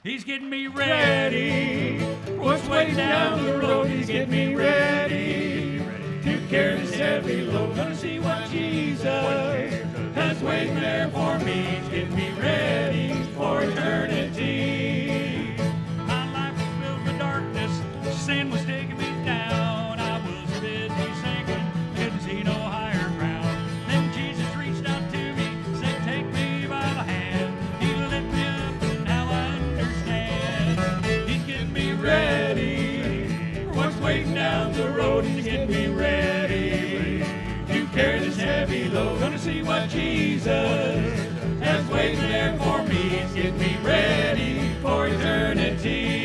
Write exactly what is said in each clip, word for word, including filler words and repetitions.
He's getting me ready. What's waiting down the road? He's getting me ready to carry this heavy load. Gonna see what Jesus has waiting there for me. He's getting me ready for eternity. My life was filled with darkness. Sin was taking me down. I was busy sinking. Couldn't see no higher ground. Then Jesus reached out to me, said, "Take me by the hand." He lifted me up, and now I understand. He's getting me ready for what's waiting down the road. He's getting me ready to carry this heavy load. Gonna see what Jesus has waiting there for me. He's getting me ready for eternity.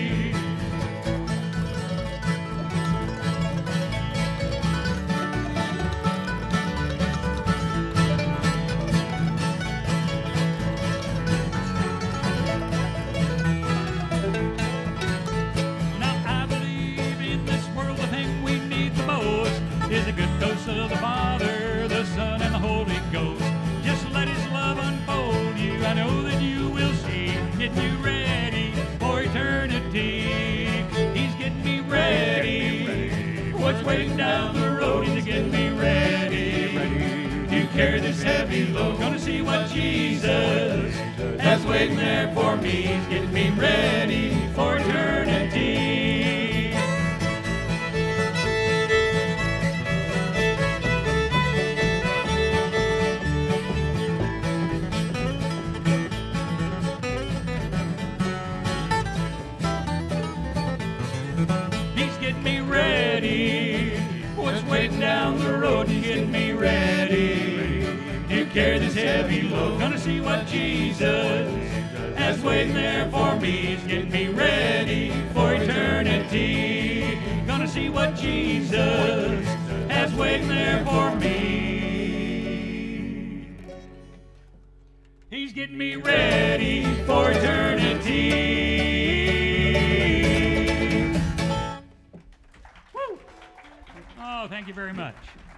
Is a good dose of the Father, the Son, and the Holy Ghost. Just let His love unfold you. I know that you will see. Getting you ready for eternity. He's getting me ready for what's waiting down the road. He's getting me ready to carry this heavy load. Gonna see what Jesus has waiting there for me. He's getting me ready for eternity. He's getting me ready. What's waiting down the road? He's getting me ready to carry this heavy load. Gonna see what Jesus has waiting there for me. He's getting me ready for eternity. Gonna see what Jesus has waiting there for me. He's getting me ready for eternity. Oh, thank you very much.